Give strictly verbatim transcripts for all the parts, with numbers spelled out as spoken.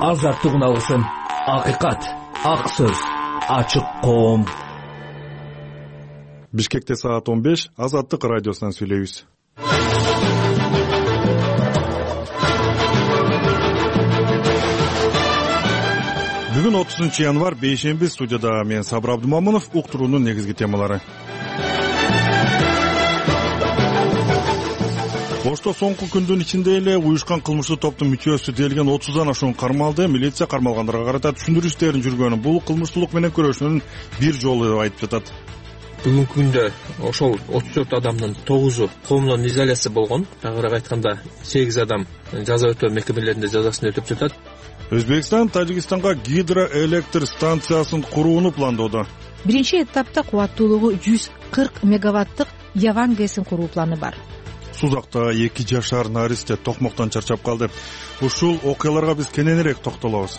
азаттык үналгысын. Акыйкат, ак сөз, ачык коом. Бишкекте саат он беш, Азаттык радиосунан сүйлөйбүз. Бүгүн отузунчу январь, бейшемби, студияда мен Сабыр Абдумамынов. Уктуруунун негизги темалары. Ошто соңку күндүн ичинде эле уюшкан кылмыштуу топтун мүчөсү делген отуздан ашуун кармалды. Милиция кармалгандарга карата түшүндүрүү иштерин жүргөнүн, бул кылмыштуулук менен күрөшүүнүн бир жолу деп айтып жатат. Бүгүнкү күндө ошол отуз төрт адамдын тогузу коомдон изоляция болгон. Тагыраак айтканда сегиз адам жаза өтөө мекемелеринде жазасын өтөп жатат. Өзбекстан Тажикстанга гидроэлектр станциясын курууну пландоодо. Биринчи этапта кубаттуулугу жүз кырк мегаваттык Яван ГЭСин куруу планы бар. Сузакта эки жашар наристе токмоктон чарчап калды. Ушул окуяларга биз кененирээк токтолобуз.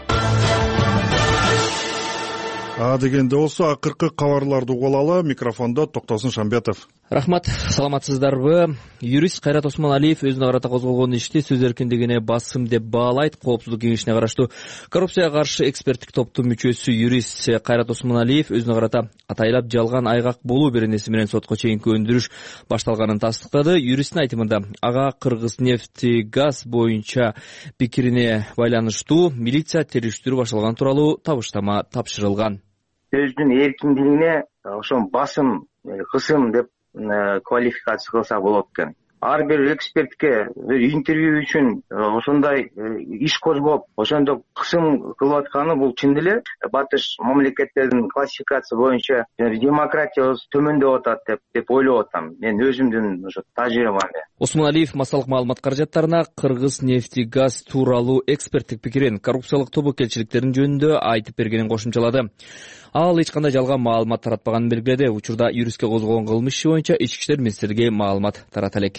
А дегенде болсо акыркы кабарларды угулалы. Микрофондо Токтосун Шамбетов. Рахмат, саламатсыздарбы? Юрист Кайрат Осмоналиев өзүнө карата козголгон ишти сөз эркиндигине басым деп баалайт. Коопсуздук кеңешине караштуу коррупцияга каршы эксперттик топтун мүчөсү юрист Кайрат Осмоналиев өзүнө карата атайлап жалган айгак болуу беренеси менен сотко чейинки өндүрүш башталганын тастыктады. Юристтин айтымында ага Кыргызнефтегаз боюнча пикирине байланыштуу милиция териштирүү башталган тууралуу табыштама тапшырылган. Сөздүн эркиндигине ошо басым, кысым деп квалификация кылса болот экен. Ар бир экспертке бир интервью үчүн ошондой иш козгоп, ошондо кысым кылып атканы бул чын эле батыш мамлекеттердин классификация боюнча демократиябыз төмөндөп атат деп деп ойлоп атам. Мен өзүмдүн ошо тажрыйбамда. Осмоналиев массалык маалымат каражаттарына Кыргызнефтегаз тууралуу эксперттик пикирин, коррупциялык тобокелчиликтерин жөнүндө айтып бергенин кошумчалады. Ал эч кандай жалган маалымат таратпаганын белгиледи. Учурда юристке козголгон кылмыш иши боюнча ички иштер министрлиги маалымат тарата элек.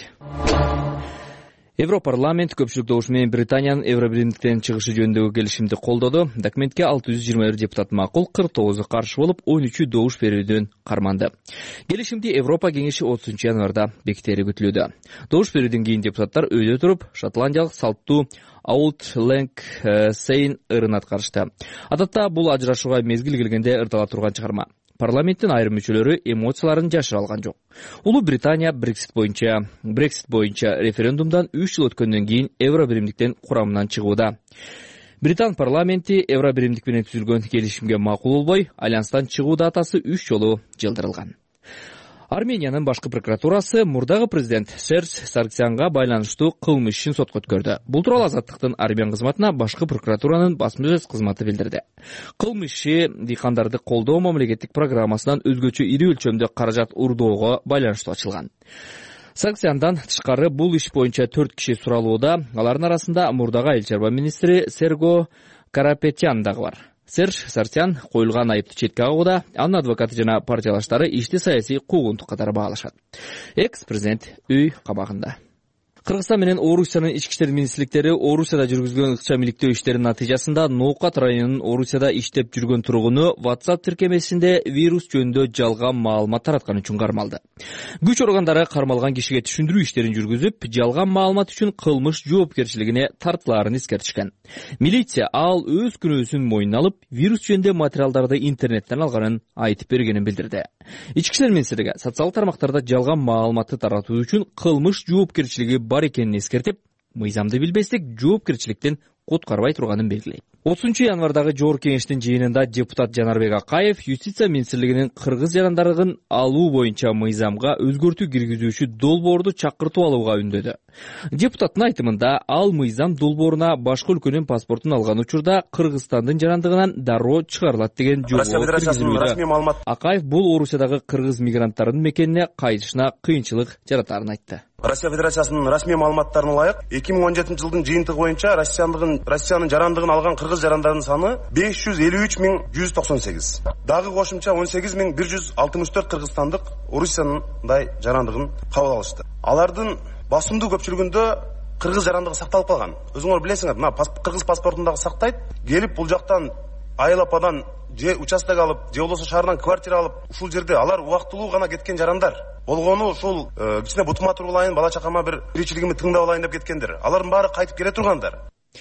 Европарламент көпчүлүк добуш менен Британиянын Евробиримдиктен чыгышы жөнүндөгү келишимди колдоду. Документке алты жүз жыйырма бир депутат макул, кырк тогузу каршы болуп, он үчү добуш берүүдөн карманды. Келишимди Европа кеңеши отузунчу январда бекитери күтүлүүдө. Добуш берүүдөн кийин депутаттар өйдө туруп, шотландиялык салттуу Auld Lang Syne ырын аткарышты. Адатта бул ажырашууга мезгил келгенде ырдала турган чыгарма. Парламенттин айрым мүчөлөрү эмоцияларын жашыра алган жок. Улуу Британия Брексит боюнча Брексит боюнча референдумдан үч жыл өткөндөн кийин Евробиримдиктен курамынан чыгууда. Британ парламенти Евробиримдик менен түзүлгөн келишимге макул болбой, альянстан чыгуу датасы үч жолу жылдырылган. Армениянын башкы прокуратурасы мурдагы президент Серж Саргсянга байланыштуу кылмыш ишин сотко өткөрдү. Бул тууралуу Азаттыктын армян кызматына башкы прокуратуранын басма сөз кызматы билдирди. Кылмыш иши дыйкандарды колдоо мамлекеттик программасынан өзгөчө ири өлчөмдө каражат урдоого байланыштуу ачылган. Саргсяндан тышкары бул иш боюнча төрт киши суралууда. Алардын арасында мурдагы айыл чарба министри Серго Карапетян дагы бар. Серж Саргсян коюлган айыпты четке кагууда, анын адвокаты жана партиялаштары ишти саясий куугунтук катары баалашат. Экс-президент үй кабагында. Кыргызстан менен Орусиянын ички иштер министрликтери Орусияда жүргүзгөн ыкча миликтөө иштеринин натыйжасында Ноокат районунун Орусияда иштеп жүргөн тургуну WhatsApp тиркемесинде вирус жөнүндө жалган маалымат тараткан үчүн кармалды. Күч органдары кармалган кишиге түшүндүрүү иштерин жүргүзүп, жалган маалымат үчүн кылмыш жоопкерчилигине тартылаарын эскертишкен. Милиция ал өз күнөөсүн мойнуна алып, вирус жөнүндө материалдарды интернеттен алганын айтып бергенин билдирди. Ички иштер министрлиги социалдык тармактарда жалган маалыматты таратуу үчүн кылмыш жоопкерчилиги бар экенин эскертип, мыйзамды билбестик жоопкерчиликтен куткарбай турганын белгилейт. отузунчу январдагы жогорку кеңештин жыйынында депутат Жанарбек Акаев юстиция министрлигинин кыргыз жарандарын алуу боюнча мыйзамга өзгөртүү киргизүүчү долбоорду чакыртып алууга үндөдү. Депутаттын айтымында ал мыйзам долбооруна башка өлкөнүн паспортун алган учурда Кыргызстандын жарандыгынан дароо чыгарылат деген жобоо киргизилүүдө. Акаев бул Орусиядагы кыргыз мигранттарынын мекенине кайтышына кыйынчылык жаратарын айтты. Россия Федерациясынын расмий маалыматтарына ылайык эки миң он жетинчи жылдын жыйынтыгы боюнча Россиянын Россиянын жарандыгын алган кыргыз жарандардын саны беш жүз элүү үч миң жүз токсон сегиз. Дагы кошумча он сегиз миң бир жүз алтымыш төрт кыргызстандык Орусияндай жарандыгын кабыл алышты. Алардын басымдуу көпчүлүгүндө кыргыз жарандыгы сакталып калган. Өзүңөр билесиңер, мына кыргыз паспортундагы сактайт, келип бул жактан айыл ападан же участок алып, же болбосо шаардан квартира алып, ушул жерде алар убактылуу гана кеткен жарандар. Болгону ушул кичине бутума туруп алайын, бала чакама бир тиричилигимди тыңдап алайын деп кеткендер. Алардын баары кайтып келе тургандар.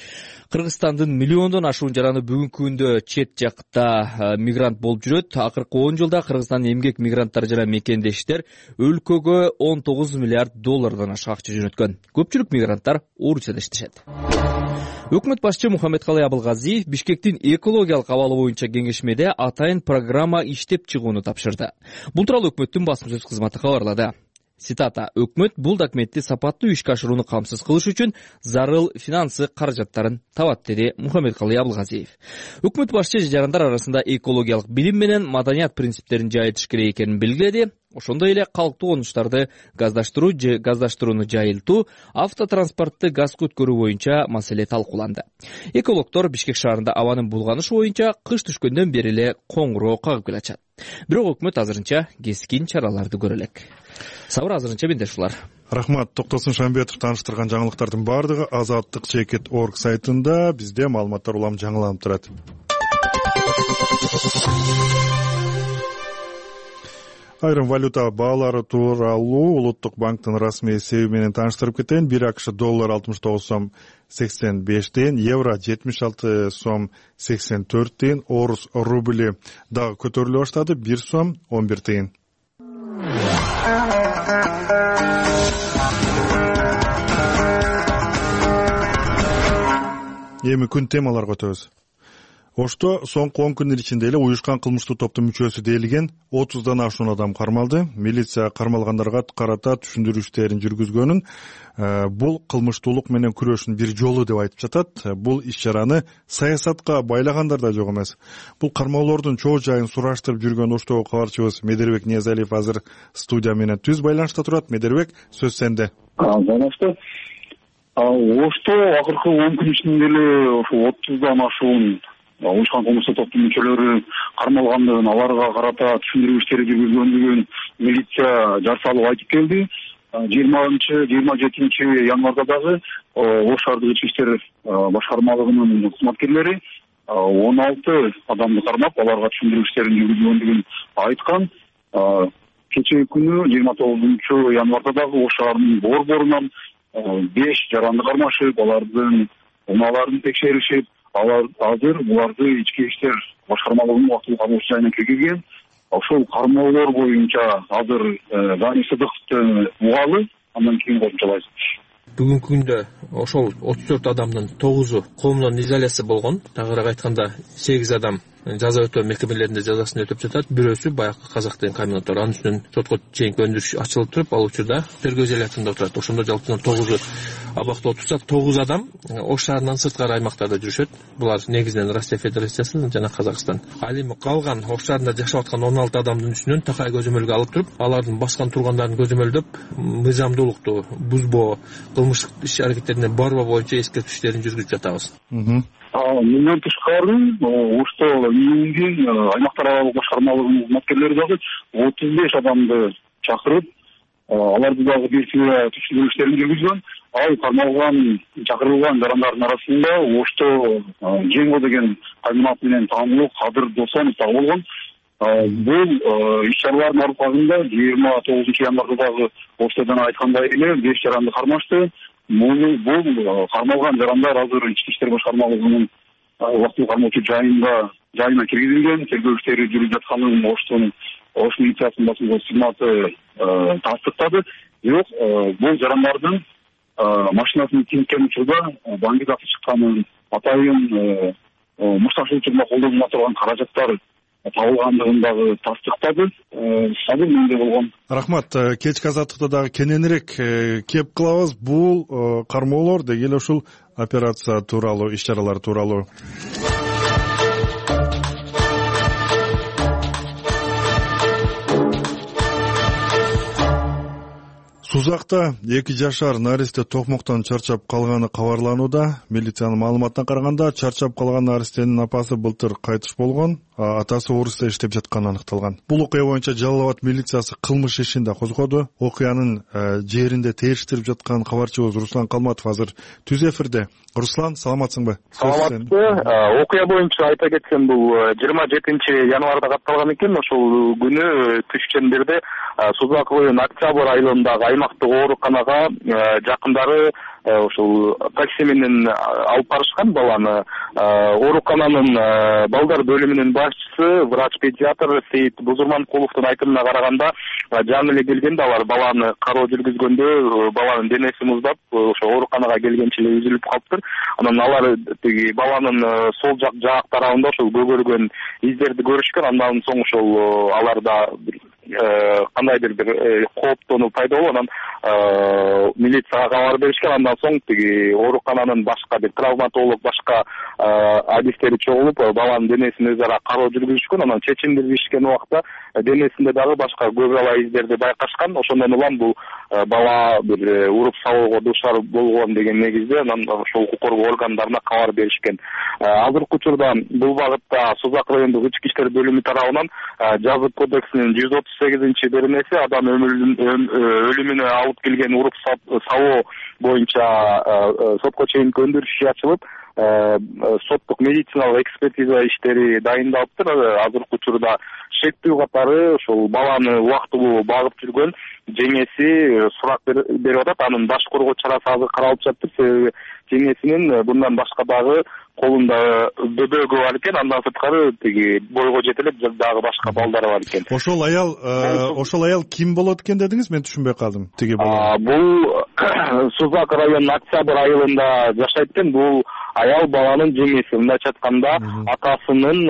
Кыргызстандын миллиондон ашуун жараны бүгүнкү күндө чет жакта мигрант болуп жүрөт. Акыркы он жылда Кыргызстандын эмгек мигранттары жана мекендештер өлкөгө он тогуз миллиард доллардан ашык акча жөнөткөн. Көпчүлүк мигранттар Орусияда иштешет. Өкмөт башчы Мухаммедкалый Абылгазиев Бишкектин экологиялык абалы боюнча кеңешмеде атайын программа иштеп чыгууну тапшырды. Бул тууралуу өкмөттүн басма сөз кызматы кабарлады. Цитата: «Өкмөт бул документти сапаттуу ишке ашырууну камсыз кылыш үчүн зарыл финансы каражаттарын табат», — деди Мухаммедкалый Абылгазиев. Өкмөт башчы жарандар арасында экологиялык билим менен маданият принциптерин жайылтыш керек экенин белгиледи. Ошондой эле калктуу конуштарды газдаштыруу же газдаштырууну жайылтуу, автотранспортты газга өткөрүү боюнча маселе талкууланды. Экологдор Бишкек шаарында абанын булганышы боюнча кыш түшкөндөн бери эле коңгуроо кагып келатышат. Бирок өкмөт азырынча кескин чараларды көрө элек. Сабыр, азырынча менде ушулар. Рахмат. Токтосун Шамбетов тааныштырган жаңылыктардын баардыгы азаттык чекит точка орг сайтында бизде маалыматтар улам жаңыланып турат. Айрым валюта баалары тууралуу Улуттук банктын расмий эсеби менен тааныштырып кетейин. Бир АКШ доллар алтымыш тогуз сом сексен беш тыйын, евро жетимиш алты сом сексен төрт тыйын, орус рубли дагы көтөрүлө баштады, бир сом он бир тыйын. Эми күн темаларга өтөбүз. Ошто соңку он күндөр ичинде эле уюшкан кылмыштуу топтун мүчөсү делиген отуздан ашуун адам кармалды. Милиция кармалгандарга карата түшүндүрүү иштерин жүргүзгөнүн бул кылмыштуулук менен күрөшүүнүн бир жолу деп айтып жатат. Бул иш-чараны саясатка байлагандар да жок эмес. Бул кармоолордун чоо жайын сураштырып жүргөн оштогу кабарчыбыз Медербек Ниязалиев азыр студия менен түз байланышта турат. Медербек, сөз сенде. Байланышта. Ошто акыркы он күн ичинде эле ошо отуздан ашуун уюшкан кылмыштуу топтун мүчөлөрү кармалгандыгын, аларга карата түшүндүрүү иштери жүргүзгөндүгүн милиция жар салып айтып келди. жыйырманчы жыйырма жетинчи январда дагы Ош шаардык ички иштер башкармалыгынын кызматкерлери он алты адамды кармап, аларга түшүндүрүү иштерин жүргүзгөндүгүн айткан. Кечээ күнү жыйырма тогузунчу январда дагы Ош шаарынын борборунан беш жаранды кармашып, алардын унааларын текшеришип, алар азыр буларды ички иштер башкармалыгынын убактылык кармоочу жайына киргизген. Ошол кармоолор боюнча азыр Гани Сыдыковду угалы, андан кийин кошумчалайбыз. Бүгүнкү күндө ошол отуз төрт адамдын тогузу коомдон изоляция болгон. Тагыраак айтканда сегиз адам жаза өтөө мекемелеринде жазасын өтөп жатат. Бирөөсү баягы Казак деген комбинаттар. Анын үстүнөн сотко чейинки өндүрүш ачылып туруп, ал учурда тергөө изоляциясында отурат. Ошондо жалпысынан тогузу абакта отурса, тогуз адам Ош шаарынан сырткары аймактарда жүрүшөт. Булар негизинен Россия Федерациясы жана Казакстан. Ал эми калган Ош шаарында жашап аткан он алты адамдын үстүнөн такай көзөмөлгө алып туруп, алардын баскан тургандарын көзөмөлдөп, мыйзамдуулукту бузбоо, кылмыштык иш аракеттерине барбоо боюнча эскертүү иштерин жүргүзүп жатабыз. Мындан тышкары Ошто июндүн аймактар аралык башкармалыгынын кызматкерлери дагы отуз беш адамды чакырып, аларды дагы бир түшүндүрүү иштерин жүргүзгөн. Ал кармалган, чакырылган жарандардын арасында Ошто Жеңго деген комбинат менен таанылуу Кадыр Досонов дагы болгон. Бул иш-чаралардын аркасында жыйырма тогузунчу январда дагы Оштодон айткандай эле беш жаранды кармашты. Бул кармалган жарандар азыр ички иштер башкармалыгынын убактылык кармоочу жайында жайына киргизилген. Тергөө иштери жүрүп жатканын Оштон Ош милициясынын басма кызматы тастыктады. Бирок бул жарандардын машинасын тинткен учурда баңги аты чыкканын, атайын мушташылык учурунда колдонула турган каражаттар табылгандыгын дагы тастыктады. Азыр менде болгон. Рахмат. Кечки азаттыкта дагы кененирээк кеп кылабыз. Бул кармоолор деги эле ушул операция тууралуу, иш-чаралар тууралуу. Сузакта эки жашар наристе токмоктон чарчап калганы кабарланууда. Милициянын маалыматына караганда, чарчап калган наристенин апасы былтыр кайтыш болгон, атасы Орусияда иштеп жатканы аныкталган. Бул окуя боюнча Жалал Абад милициясы кылмыш ишин да козгоду. Окуянын жеринде териштирип жаткан кабарчыбыз Руслан Калматов азыр түз эфирде. Руслан, саламатсыңбы? Саламатсызбы. Окуя боюнча айта кетсем, бул жыйырма жетинчи январда катталган экен. Ошол күнү түшкөндөрдө Сузак районунун Октябрь айылындагы аймактар убактылуу ооруканага жакындары ошол такси менен алып барышкан баланы. Оорукананын балдар бөлүмүнүн башчысы врач педиатр Сейит Бузурманкуловдун айтымына караганда, жаңы эле келгенде алар баланы кароо жүргүзгөндө баланын денеси муздап, ошо ооруканага келгенче эле үзүлүп калыптыр. Анан алар тиги баланын сол жак жаак тарабында ошол көгөргөн издерди көрүшкөн. Андан соң ошол аларда кандайдыр бир кооптонуу пайда болуп, анан милицияга кабар беришкен. Андан соң тиги оорукананын башка бир травматолог башка адистери чогулуп, баланын денесин өз ара кароо жүргүзүшкөн. Анан чечимдиришкен убакта денесинде дагы башка көп ала издерди байкашкан. Ошондон улам бул бала бир уруп салууга дуушар болгон деген негизде анан ошол укук коргоо органдарына кабар беришкен. Азыркы учурда бул багытта Созак райондук ички иштер бөлүмү тарабынан жазык кодексинин жүз отуз сегизинчи беренеси адам өлүмүнө алып келген уруп салуу боюнча сотко чейинки өндүрүш иши ачылып, соттук медициналык экспертиза иштери дайындалыптыр. Азыркы учурда шектүү катары ошол баланы убактылуу багып жүргөн жеңеси сурак берип атат. Анын баш коргоо чарасы азыр каралып жатыр. Себеби жеңесинин bundan башка дагы колунда бөбөгү бар экен. Андан сырткары тиги бойго жетелеп дагы башка балдары бар экен. Ошол аял ошол аял ким болот экен дедиңиз? Мен түшүнбөй калдым. Тиги бала. Бул Созак районунун Октябрь айылында жашайт экен. Бул аял баланын жеңеси. Мындайча айтканда, атасынын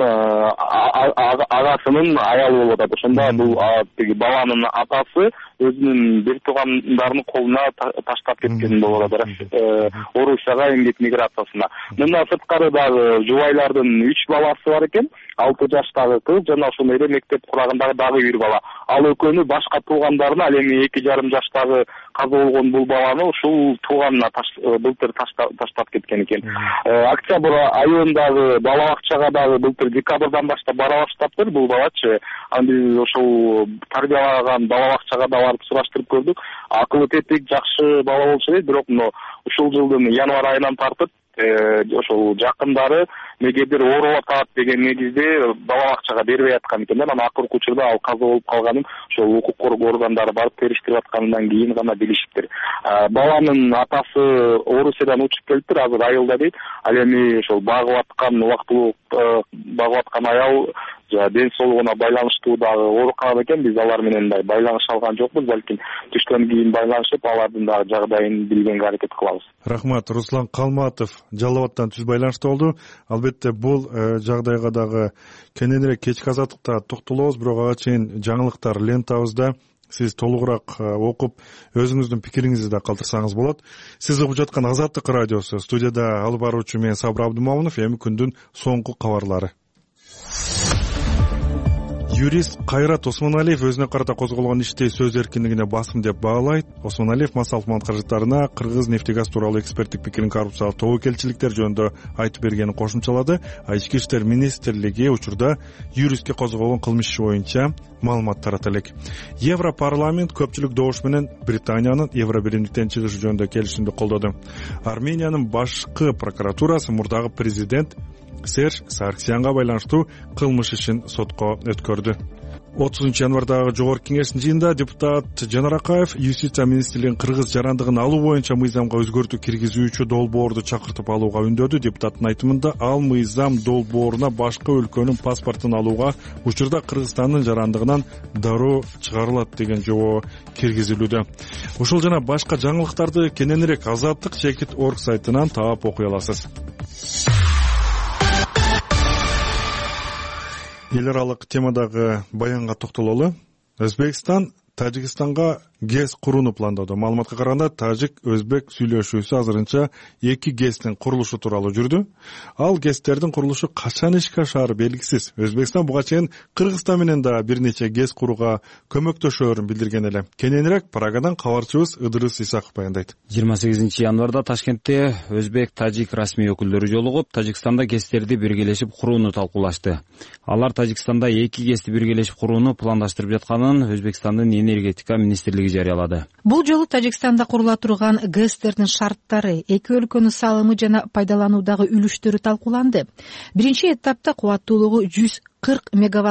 агасынын аялы болуп атат. Ошондо бул тиги баланын атасы өзүнүн бир туугандарынын колуна таштап кеткен болуп атат. Орусияга эмгек миграциясына. Мындан сырткары дагы жубайлардын үч баласы бар экен. алты жаштагы кыз жана ошондой эле мектеп курагындагы дагы бир бала. Ал экөөнү башка туугандарына, ал эми эки жарым жаштагы каза болгон бул баланы ушул тууганына былтыр таштап кеткен экен. Октябрь айылындагы бала бакчага дагы былтыр декабрдан баштап бара баштаптыр бул балачы. Аны биз ошол тарбиялаган бала бакчага да барып сураштырып көрдүк. Акылы тетик, жакшы бала болчу дейт, бирок ушул жылдын январь айынан тартып ошол жакындары негедир ооруп атат деген негизде бала бакчага бербей аткан экен. Анан акыркы учурда ал каза болуп калганын ошол укук коргоо органдары барып териштирип аткандан кийин гана билишиптир. Баланын атасы Орусиядан учуп келиптир, азыр айылда дейт. Ал эми ошол багып аткан убактылуу багып аткан аял ден соолугуна байланыштуу дагы ооруканада экен. Биз алар менен да байланыш алган жокпуз, балким түштөн кийин байланышып алардын дагы жагдайын билгенге аракет кылабыз. Рахмат. Руслан Калматов Жалал Абадтан түз байланышта болду. Албетте бул жагдайга дагы кененирээк кечки азаттыкта токтолобуз, бирок ага чейин жаңылыктар лентабызда сиз толугураак окуп өзүңүздүн пикириңизди да калтырсаңыз болот. Сиз угуп жаткан Азаттык радиосу. Студияда алып баруучу мен Сабыр Абдымомунов. Эми күндүн соңку кабарлары. Юрист Кайрат Осмоналиев өзүнө карата козголгон иште сөз эркиндигине басым деп баалайт. Осмоналиев Масалфман каражаттарына Кыргыз нефтегаз тууралуу эксперттик пикирин коррупциялык тобокелчиликтер жөнүндө айтып бергенин кошумчалады. Ички иштер министрлиги учурда юристке козголгон кылмыш иши боюнча маалымат тарата элек. Европарламент көпчүлүк добуш менен Британиянын Евро биримдиктен чыгышы жөнүндө келишимди колдоду. Армениянын башкы прокуратурасы мурдагы президент Серж Сарксянга байланыштуу кылмыш ишин сотко өткөрдү. отузунчу январдагы жогорку кеңештин жыйынында депутат Жанар Акаев Юстиция министрлигин кыргыз жарандыгын алуу боюнча мыйзамга өзгөртүү киргизүүчү долбоорду чакыртып алууга үндөдү. Депутаттын айтымында ал мыйзам долбооруна башка өлкөнүн паспортун алууга учурда Кыргызстандын жарандыгынан дароо чыгарылат деген жобо киргизилүүдө. Ушул жана башка жаңылыктарды кененирээк Азаттык чекит точка орг сайтынан таап окуй аласыз. Эл аралык темадагы баянга токтололу. Өзбекстан Тажикстанга ГЭС курууну пландоодо. Маалыматка караганда, тажик-өзбек сүйлөшүүсү азырынча эки ГЭСтин курулушу тууралуу жүрдү. Ал ГЭСтердин курулушу качан ишке ашаары белгисиз. Өзбекстан буга чейин Кыргызстан менен да бир нече ГЭС курууга көмөктөшөөрүн билдирген эле. Кененирээк Прагадан кабарчыбыз Ыдырыс Исаков баяндайт. жыйырма сегизинчи январда Ташкентте өзбек-тажик расмий өкүлдөрү жолугуп, Тажикстанда ГЭСтерди биргелешип курууну талкуулашты. Алар Тажикстанда эки ГЭСти биргелешип курууну пландаштырып жатканын Өзбекстандын энергетика министрлиги жарыялады. Бул жолу Тажикстанда курула турган ГЭСтердин шарттары, эки өлкөнүн салымы жана пайдалануудагы үлүштөрү талкууланды. Биринчи этапта кубаттуулугу жүз кырк мегаваттык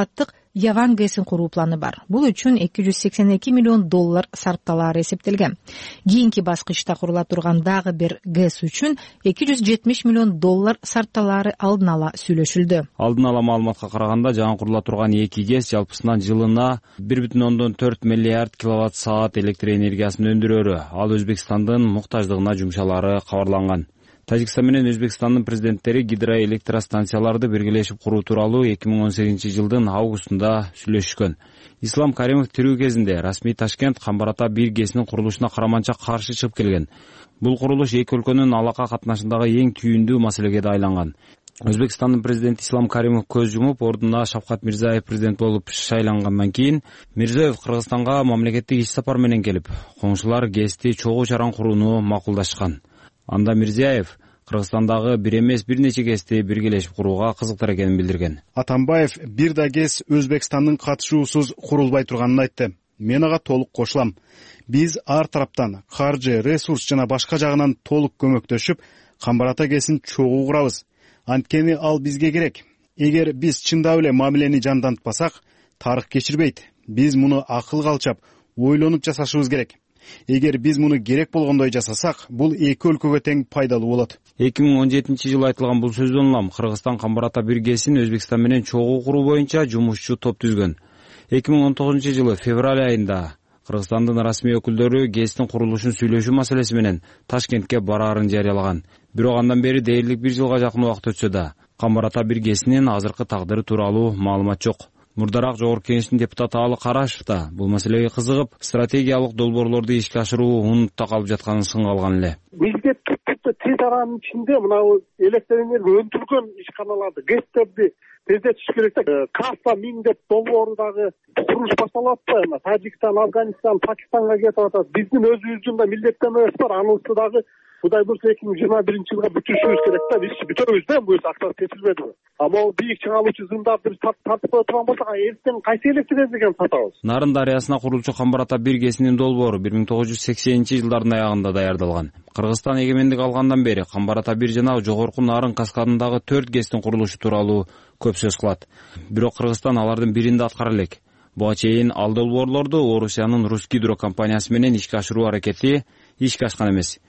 Яван гэсин куруу планы бар. Бул үчүн эки жүз сексен эки миллион доллар сарпталаары эсептелген. Кийинки баскычта курула турган дагы бир гэс үчүн эки жүз жетимиш миллион доллар сарпталаары алдын ала сүйлөшүлдү. Алдын ала маалыматка караганда жаңы курула турган эки гэс жалпысынан жылына бир бүтүн ондон төрт миллиард киловатт саат электр энергиясын өндүрөрү. Ал Өзбекстандын муктаждыгына жумшалары кабарланган. Тажикстан менен Өзбекстандын президенттери гидроэлектростанцияларды биргелешип куруу тууралуу эки миң он сегизинчи жылдын августунда сүйлөшкөн. Ислам Каримов тирүү кезинде расмий Ташкент Камбар Ата бир гэсинин курулушуна караманча каршы чыгып келген. Бул курулуш эки өлкөнүн алака катнашындагы эң түйүндүү маселеге да айланган. Өзбекстандын президенти Ислам Каримов көз жумуп, ордуна Шавкат Мирзиёев президент болуп шайлангандан кийин Мирзиёев Кыргызстанга мамлекеттик иш сапар менен келип, коңшулар гэсти чогуу чаран курууну макулдашкан. Анда Мирзиёев Кыргызстандагы бир эмес бир нече гэсти биргелешип курууга кызыктар экенин билдирген. Атамбаев бир да гэс Өзбекстандын катышуусуз курулбай турганын айтты. Мен ага толук кошулам. Биз ар тараптан каржы, ресурс жана башка жагынан толук көмөктөшүп, Камбар Ата гэсин чогуу курабыз. Анткени ал бизге керек. Эгер биз чындап эле мамилени жандантпасак, тарых кечирбейт. Биз муну акылга алчап, ойлонуп жасашыбыз керек. Эгер биз муну керек болгондой жасасак, бул эки өлкөгө тең пайдалуу болот. эки миң он жетинчи жылы айтылган бул сөздөн улам Кыргызстан Камбар Ата бир гэсин Өзбекстан менен чогуу куруу боюнча жумушчу топ түзгөн. эки миң он тогузунчу жылы февраль айында Кыргызстандын расмий өкүлдөрү гэстин курулушун сүйлөшүү маселеси менен Ташкентке бараарын жарыялаган. Бирок андан бери дээрлик бир жылга жакын убакыт өтсө да, Камбар Ата бир гэсинин азыркы тагдыры тууралуу маалымат жок. Мурдараак Жогорку Кеңештин депутаты Алы Карашев да бул маселеге кызыгып, стратегиялык долбоорлорду ишке ашыруу унутта калып жатканын сынга алган эле. Бизде тез аранын ичинде мына электр энергия өндүргөн ишканаларды, гэстерди тездетиш керек да. Кафа миң деп долбоору дагы курулуш башталып атпайбы? Тажикстан, Афганистан, Пакистанга кетип атат. Биздин өзүбүздүн да милдеттенмебиз бар. Анысы дагы Кудай буюрса эки миң жыйырма биринчи жылга бүтүрүшүбүз керек да. Биз бүтөбүз да, буюрса акча кетилбедиби? А могу бийик чыңалуучу зымдарды биз тартып кое турган болсок, эртең кайсы электр энергияны сатабыз? Нарын дарыясына курулчу Камбар Ата бир гэсинин долбоору бир миң тогуз жүз сексенинчи жылдардын аягында даярдалган. Кыргызстан эгемендик алгандан бери Камбар Ата бир жана Жогорку Нарын каскадындагы төрт гэстин курулушу тууралуу көп сөз кылат. Бирок Кыргызстан алардын биринде аткара элек. Буга чейин ал долбоорлорду Орусиянын Русгидро компаниясы менен ишке ашыруу аракети ишке ашкан эмес.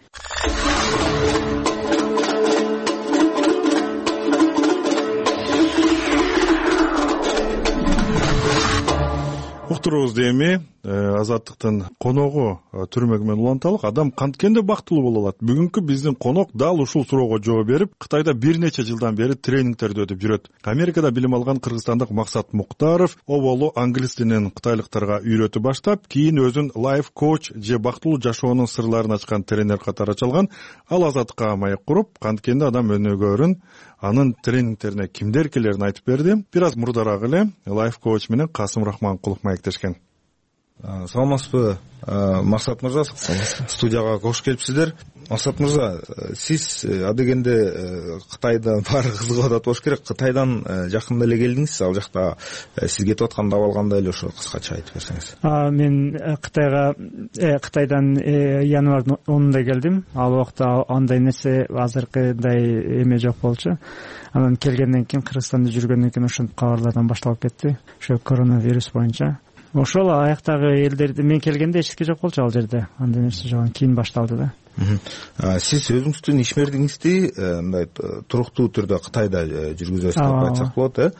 Уктуруубузду эми Азаттыктын коногу түрмөгү менен уланталык. Адам канткенде бактылуу боло алат. Бүгүнкү биздин конок дал ушул суроого жооп берип, Кытайда бир нече жылдан бери тренингтерди өтүп жүрөт. Америкада билим алган кыргызстандык Максат Муктаров оболу англис тилин кытайлыктарга үйрөтүп баштап, кийин өзүн лайф коуч же бактылуу жашоонун сырларын ачкан тренер катары чалган. Ал Азаттыкка маек куруп, канткенде адам өнөгөрүн, анын тренингтерине кимдер келерин айтып берди. Бир аз мурдараак эле лайф коуч менен Касым Рахманкулов маектешкен. Саламатсызбы, Максат мырза? Студияга кош келипсиздер. Максат мырза, сиз адегенде Кытайда баары кызыгып атат болуш керек. Кытайдан жакында эле келдиңиз. Ал жакта сиз кетип атканда абал кандай эле, ошо кыскача айтып берсеңиз. Мен Кытайга Кытайдан январдын онунда келдим. Ал убакта андай нерсе азыркыдай эме жок болчу. Анан келгенден кийин Кыргызстанда жүргөндөн кийин ошентип кабарлардан башталып кетти. Ошо коронавирус боюнча. Ошол аяктагы элдерди мен келгенде эч нерсе жок болчу ал жерде. Андай нерсе жок, кийин башталды да. Сиз өзүңүздүн ишмердигиңизди мындай туруктуу түрдө Кытайда жүргүзөсүз деп айтсак болот, э?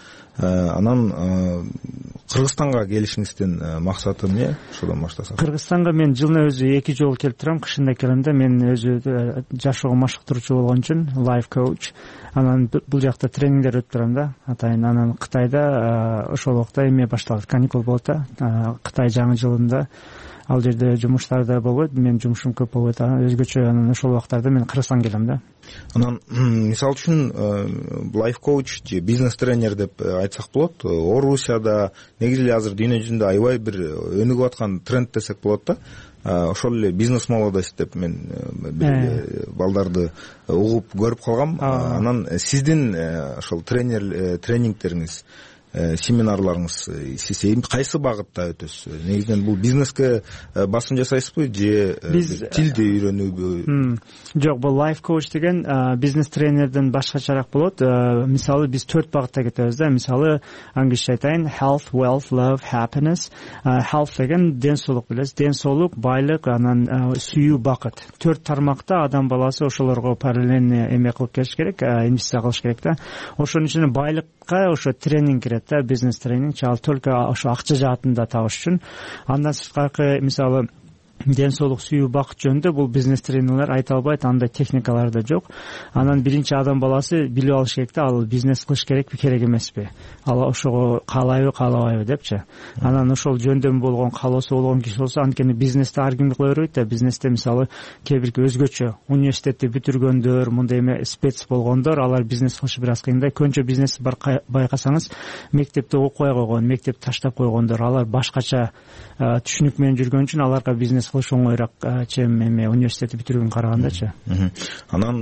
Анан Кыргызстанга келишиңиздин максаты эмне? Ошодон баштасак. Кыргызстанга мен жылына өзү эки жолу келип турам. Кышында келем да, мен өзү жашоого машыктыруучу болгон үчүн лайф коуч. Анан бул жакта тренингдер өтүп турам да. Атайын анан Кытайда ошол убакта эме башталат, каникул болот да. Кытай жаңы жылында ал жерде жумуштар да болбойт, мен жумушум көп болбойт, өзгөчө. Анан ошол убактарда мен Кыргызстанга келем да. Анан мисалы үчүн лайф коуч же бизнес тренер деп айтсак болот. Орусияда негизи эле азыр дүйнө жүзүндө аябай бир өнүгүп аткан тренд десек болот да. Ошол эле бизнес молодость деп мен бир балдарды угуп көрүп калгам. Анан сиздин ошол тренер тренингтериңиз семинарларыңыз сиз кайсы багытта өтөсүз? Негизинен бул бизнеске басым жасайсызбы же биз тилди үйрөнүүбү? Жок, бул life coach деген бизнес тренерден башкачараак болот. Мисалы биз төрт багытта кетебиз да. Мисалы англисче айтайын: health, wealth, love, happiness. Health деген ден соолук билесиз. Ден соолук, байлык, анан сүйүү, бакыт. Төрт тармакта адам баласы ошолорго параллельно эме кылып келиш керек, инвестиция кылыш керек да. Ошонун ичине байлыкка ошо тренинг кирет да, бизнес тренинг. Ал только ошо акча жаатында табыш үчүн. Андан сырткары мисалы ден соолук, сүйүү, бакыт жөнүндө бул бизнес тренерлер айта албайт, андай техникалар да жок. Анан биринчи адам баласы билип алыш керек да, ал бизнес кылыш керекпи, керек эмеспи, ал ошого каалайбы, каалабайбы депчи. Анан ошол жөнүндө болгон каалоосу болгон киши болсо, анткени бизнесте ар ким кыла бербейт да. Бизнесте мисалы кээ бирки өзгөчө университетти бүтүргөндөр, мындай эме спец болгондор, алар бизнес кылышы бир аз кыйын да. Көбүнчө бизнес байкасаңыз мектепте окубай койгон, мектеп таштап койгондор, алар башкача түшүнүк менен жүргөн үчүн аларга бизнес кылыш оңоюраак, чем эме университетти бүтүргөнгө карагандачы. Анан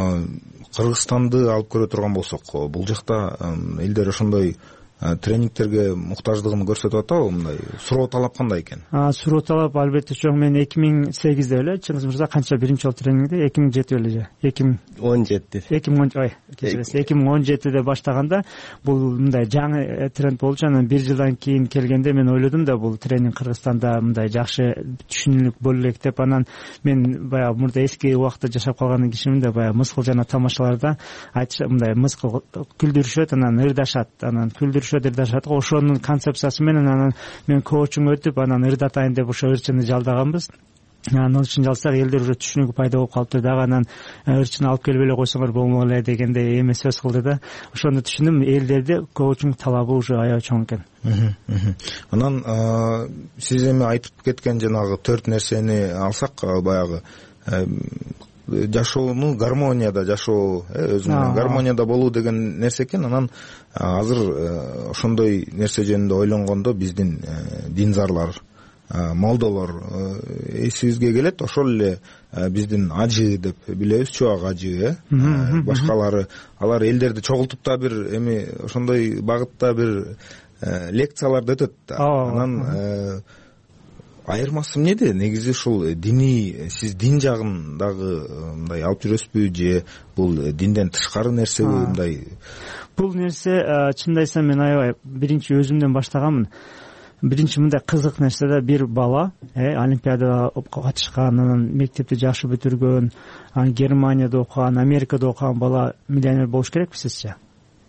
Кыргызстанды алып көрө турган болсок, бул жакта элдер ошондой тренингтерге муктаждыгын көрсөтүп атабы? Мындай суроо талап кандай экен? Суроо талап албетте чоң. Мен эки миң сегизде эле, Чыңгыз мырза канча биринчи жолу тренингде? эки миң жети беле же? эки миң он жети. эки миң он ой, кечиресиз. эки миң он жетиде баштаганда бул мындай жаңы тренд болчу. Анан бир жылдан кийин келгенде мен ойлодум да, бул тренинг Кыргызстанда мындай жакшы түшүнүлүп боло элек деп. Анан мен баягы мурда эски убакта жашап калган кишимин да, баягы мыскыл жана тамашаларда айтыш мындай мыскыл күлдүрүшөт, анан ырдашат, анан күлдүрүшөт, ырдашат. Ошонун концепциясы менен анан мен коучуң өтүп, анан ырдатайын деп ошо ырчыны жалдаганбыз. Анан ырчын жалсак элдер уже түшүнүгү пайда болуп калыптыр дагы. Анан ырчыны алып келип эле койсоңор болмок эле дегендей эме сөз кылды да. Ошону түшүндүм, элдерде коучуң талабы уже аябай чоң экен. Анан сиз эми айтып кеткен жанагы төрт нерсени алсак, баягы жашоону гармонияда жашоо, өзү менен гармонияда болуу деген нерсе экен. Анан азыр ошондой нерсе жөнүндө ойлонгондо биздин динзарлар, молдолор эсибизге келет. Ошол эле биздин ажы деп билебиз, чубак ажы, э башкалары, алар элдерди чогултуп да бир эми ошондой багытта бир лекцияларды өтөт. Анан айырмасы эмнеде? Негизи ушул диний, сиз дин жагын дагы мындай алып жүрөсүзбү же бул динден тышкары нерсеби? Мындай бул нерсе чындап айтсам мен аябай биринчи өзүмдөн баштаганмын. Биринчи мындай кызык нерсе да, бир бала олимпиадага катышкан, анан мектепти жакшы бүтүргөн, анан Германияда окуган, Америкада окуган бала миллионер болуш керекпи сизче?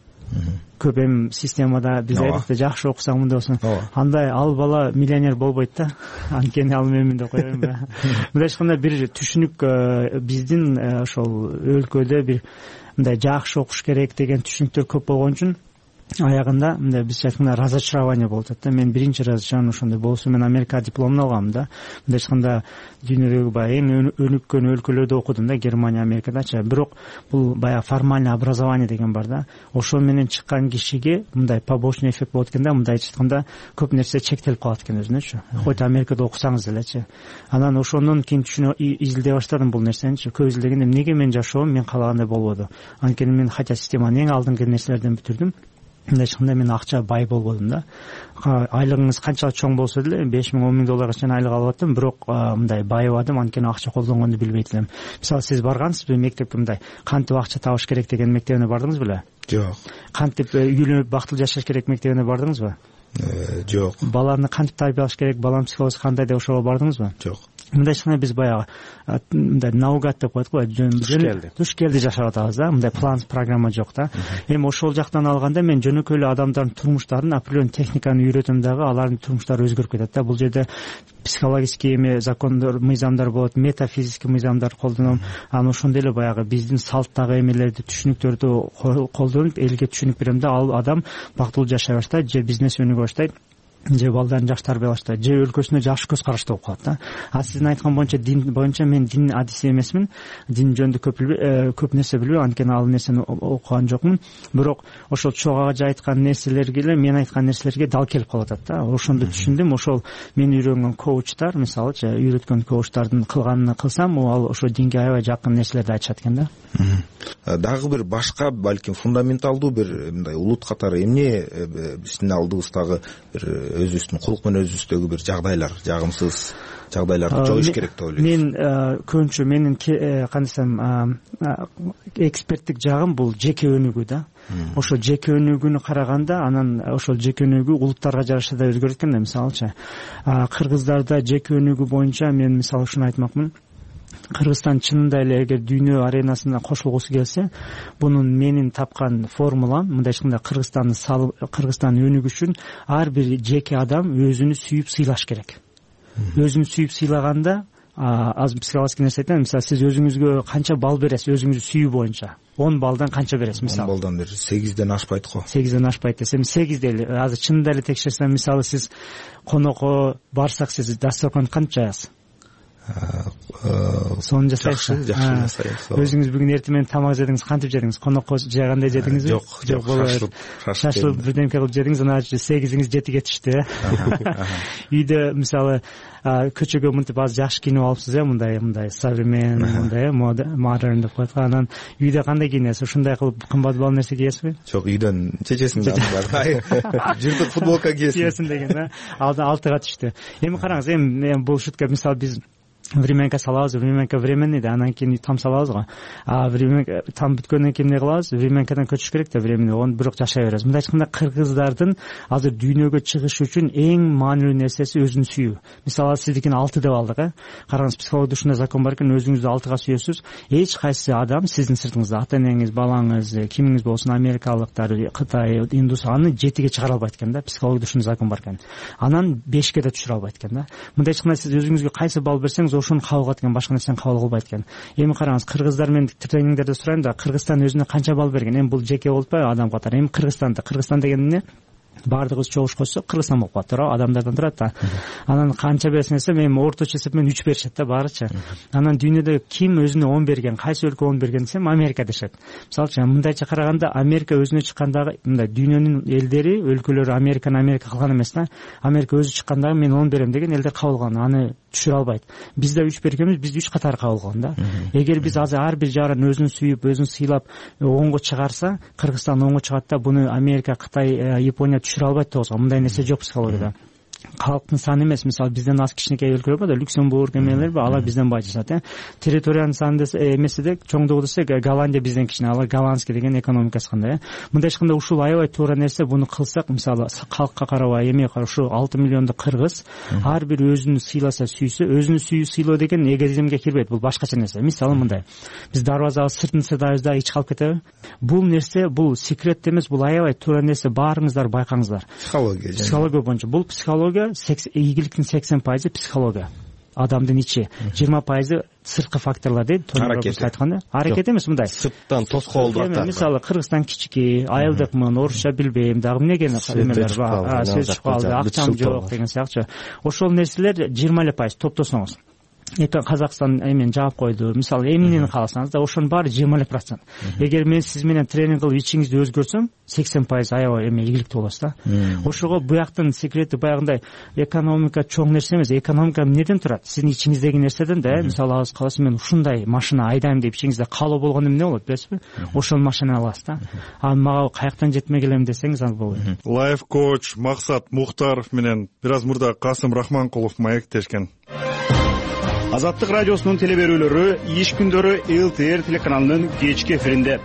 Көп эми системада биз айтат да, жакшы окусаң мындай болсоң. Андай ал бала миллионер болбойт да. Анткени ал менин деп коебем да. Мындай ешкандай бир түшүнүк биздин ошол өлкөдө бир мындай жакшы окуш керек деген түшүнүктөр көп болгон үчүн аягында мындай биз айтканда разочарование болуп атат да. Мен биринчи разочарование ошондой болсо, мен Америка дипломун алгам да. Мындай айтканда дүйнөдөгү баягы эң өнүккөн өлкөлөрдө окудум да, Германия, Америкадачы. Бирок бул баягы формальный образование деген бар да. Ошол менен чыккан кишиге мындай побочный эффект болот экен да. Мындай айтканда көп нерсе чектелип калат экен өзүнөчү. Хоть Америкада окусаңыз делечи. Анан ошондон кийин түшүнө изилдей баштадым бул нерсеничи. Көп изилдегенде эмнеге мен жашоом мен каалагандай болбоду. Анткени мен хотя системанын эң алдыңкы нерселерден бүтүрдүм. Мындай айтканда мен акча бай болбодум да. Айлыгыңыз канчалык чоң болсо деле беш миң он миң долларга чейин айлык алып аттым, бирок мындай байыбадым, анткени акча колдонгонду билбейт элем. Мисалы сиз баргансызбы мектепке, мындай кантип акча табыш керек деген мектебине бардыңыз беле? Жок. Кантип үйлөнүп бактылуу жашаш керек мектебине бардыңызбы? Жок. Баланы кантип тарбиялаш керек, баланын психологиясы кандай деп ошого бардыңызбы? Жок. Мындай айтканда биз баягы мындай наугат деп коет го, жөн туш келди жашап атабыз да. Мындай план, программа жок да. Эми ошол жактан алганда мен жөнөкөй эле адамдардын турмуштарын определенный техниканы үйрөтөм дагы, алардын турмуштары өзгөрүп кетет да. Бул жерде психологический эме закондор, мыйзамдар болот, метафизический мыйзамдар колдоном. Анан ошондой эле баягы биздин салттагы эмелерди, түшүнүктөрдү колдонуп элге түшүнүк берем да. Ал адам бактылуу жашай баштайт же бизнес өнүгө баштайт. же балдарын жакшы тарбиялашты, же өлкөсүнө жакшы көз карашты болуп калат да. А сиздин айткан боюнча дин боюнча мен дин адиси эмесмин, дин жөнүндө көп көп нерсе билбейм, анткени ал нерсени окуган жокмун. Бирок ошол чогага айткан нерселерге эле мен айткан нерселерге дал келип калып атат да. Ошондо түшүндүм, ошол мен үйрөнгөн коучтар, мисалычы үйрөткөн коучтардын кылганын кылсам, ал ошо динге аябай жакын нерселерди айтышат экен да. Дагы бир башка, балким фундаменталдуу бир мындай улут катары эмне биздин алдыбыздагы бир өзүбүздүн кулук менен өзүбүздөгү бир жагдайлар, жагымсыз жагдайларды жоюш керек деп ойлойм. Мен көбүнчө менин кандай десем эксперттик жагым бул жеке өнүгүү да. Ошол жеке өнүгүүнү караганда, анан ошол жеке өнүгүү улуттарга жараша да өзгөрөт экен да. Мисалычы кыргыздарда жеке өнүгүү боюнча мен мисалы ушуну айтмакмын. Кыргызстан чынында эле эгер дүйнө аренасына кошулгусу келсе, бунун менин тапкан формулам мындай ичканда Кыргызстанды Кыргызстан өнүгүш үчүн ар бир жеке адам өзүнү сүйүп сыйлаш керек. Өзүн сүйүп сыйлаганда, аз психологический нерсе айтам, мисалы сиз өзүңүзгө канча балл бересиз өзүңүздү сүйүү боюнча? он балдан канча бересиз мисалы? он балдан бир сегизден ашпайт го. сегизден ашпайт десем, сегизде эле азыр чынында эле текшерсем, мисалы сиз конокко барсак, сиз дасторконду кантип жаясыз? Сону жасайсыз. Жакшы, жакшы жасайсыз. Өзүңүз бүгүн эртең менен тамак жедиңиз, кантип жедиңиз? Конокко жайгандай жедиңизби? Жок, жок, шашылып, шашылып бирдемке кылып жедиңиз, анан сегизиңиз жетиге түштү. Үйдө мисалы көчөгө мынтип аз жакшы кийинип алыпсыз, э, мындай мындай современный, мындай модерн деп коет. Анан үйдө кандай кийинесиз? Ушундай кылып кымбат баал нерсе кийесизби? Жок, үйдөн чечесиң бар. Жыртык футболка кийесиң. Кийесиң деген да. Алтыга түштү. Эми караңыз, эми бул шутка, мисалы биз временка салабыз, временка временный да, анан кийин там салабыз го. А временка там бүткөндөн кийин эмне кылабыз? Временкадан көчүш керек да, временный. Оны бирок жашай беребиз. Мындай айтканда, кыргыздардын азыр дүйнөгө чыгышы үчүн эң маанилүү нерсеси өзүн сүйүү. Мисалы сиздикин алты деп алдык, э? Караңыз, психология ушундай закон бар экен, өзүңүздү алтыга сүйөсүз. Эч кайсы адам сиздин сыртыңызда, ата-энеңиз, балаңыз, кимиңиз болсун, америкалыктар, Кытай, индус, аны жетиге чыгара албайт экен да. Психология ушундай закон бар экен. Анан бешке да түшүрө албайт экен да. Мындай айтканда, сиз өзүңүзгө кайсы балл берсеңиз, ошону кабыл кылат экен, башка нерсени кабыл кылбайт экен. Эми караңыз, кыргыздар мен тренингдерде сурайм да, Кыргызстан өзүнө канча балл берген? Эми бул жеке болуп атпайбы, адам катары? Эми Кыргызстанда, Кыргызстан деген эмне? Бардыгыбыз чогуш койсок Кыргызстан болуп калат, туура, адамдардан турат да. Анан канча берсин десем, эми орточо эсеп менен үч беришет да баарычы. Анан дүйнөдө ким өзүнө он берген, кайсы өлкө он берген десем, Америка дешет. Мисалычы, мындайча караганда, Америка өзүнө чыккандагы, мындай дүйнөнүн элдери, өлкөлөрү Американы Америка кылган эмес да. Америка өзү чыккандагы мен он берем деген элдер кабыл кылган, аны түшүрө албайт. Бизде үч бергенбиз, бизди үч катары кабыл кылган да. Эгер биз азыр ар бир жагынан өзүн сүйүп, өзүн сыйлап онго чыгарса, Кыргызстан онго чыгат да, буну Америка, Кытай, Япония түшүрө албайт да. Мындай нерсе жок психологияда. Калктын саны эмес, мисалы бизден аз кичинекей өлкөлөр бар да, Люксембург эмелер бар, алар бизден бай жашат, э. Территориянын саны эмеси де чоңдугу десек, Голландия бизден кичине, алар голландский деген экономикасы кандай, э. Мындай айтканда, ушул аябай туура нерсе, буну кылсак, мисалы калкка карабай, эме карап, ушу алты миллиондук кыргыз ар бир өзүн сыйласа, сүйсө, өзүнү сүйүү сыйлоо деген эгоизмге кирбейт, бул башкача нерсе. Мисалы мындай, биз дарбазабы сыртын сыдайбыз да, ич калып кетеби? Бул нерсе, бул секрет эмес, бул аябай туура нерсе, баарыңыздар байкаңыздар. Психология. Психология боюнча бул психология, ийгиликтин сексен пайызы психология. Адамдын ичи, жыйырма пайызы сырткы факторлор дейт. Аракет айтканда, аракет эмес, мындай. Сырттан тоскоолдуктар. Мисалы Кыргызстан кичики, айылдыкмын, орусча билбейм, дагы эмнеге эмелер бар, сөз чыгып калды, акчам жок деген сыяктуу. Ошол нерселер жыйырма эле пайыз топтосоңуз. Эки Казакстан эмен жаап койду. Мисалы эмнени кааласаңыз да, ошонун баары жыйырма эле процент. Эгер мен сиз менен тренинг кылып ичиңизди өзгөртсөм, сексен пайыз аябай эме ийгиликтүү болосуз да. Ошого буяктын секрети баягындай экономика чоң нерсе эмес. Экономика эмнеден турат? Сиздин ичиңиздеги нерседен да, мисалы аз каласы мен ушундай машина айдайм деп ичиңизде каалоо болгондо эмне болот, билесизби? Ошол машинаны аласыз да. А мага каяктан жетмей келем десеңиз, ал болот. Лайф коуч Максат Мухтаров менен бир аз мурда Касым Рахманкулов маектешкен. Азаттык радиосунун телеберүүлөрү иш күндөрү эл ти эр телеканалынын кечки эфиринде.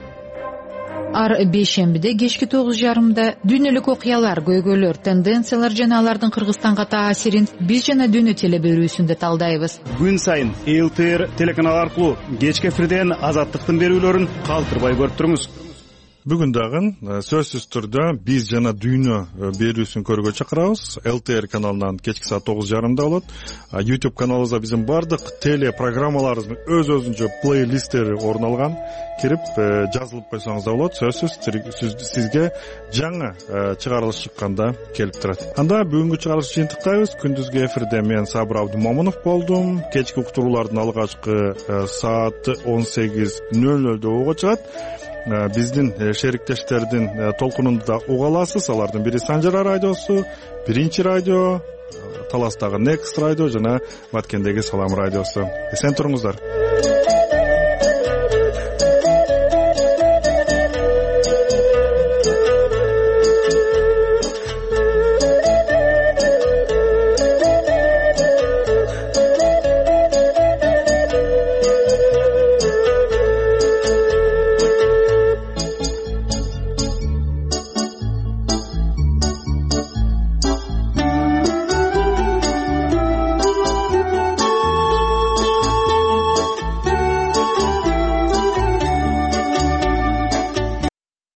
Ар бейшембиде кечки тогуз жарымда дүйнөлүк окуялар, көйгөйлөр, тенденциялар жана алардын Кыргызстанга таасирин биз жана дүйнө телеберүүсүндө талдайбыз. Күн сайын эл ти эр телеканалы аркылуу кечки эфирден азаттыктын берүүлөрүн калтырбай көрүп туруңуз. бүгүн дагы сөзсүз түрдө биз жана дүйнө берүүсүн көрүүгө чакырабыз. эл тэ эр каналынан кечки саат тогуз жарымда болот. YouTube каналыбызда биздин баардык телепрограммаларыбыздын өз өзүнчө плейлисттери орун алган. Кирип жазылып койсоңуз да болот. Сөзсүз сизге жаңы чыгарылыш чыкканда келип турат. Анда бүгүнкү чыгарылышты жыйынтыктайбыз. Күндүзгү эфирде мен Сабыр Абдымомунов болдум. Кечки уктуруулардын алгачкы сааты он сегиз нөл нөлдө ого чыгат. Биздин шериктештердин толкунунду да уга аласыз. Алардын бири Санжара радиосу, Биринчи радио, Таластагы Next радио жана Баткендеги Салам радиосу. Эсен туруңуздар.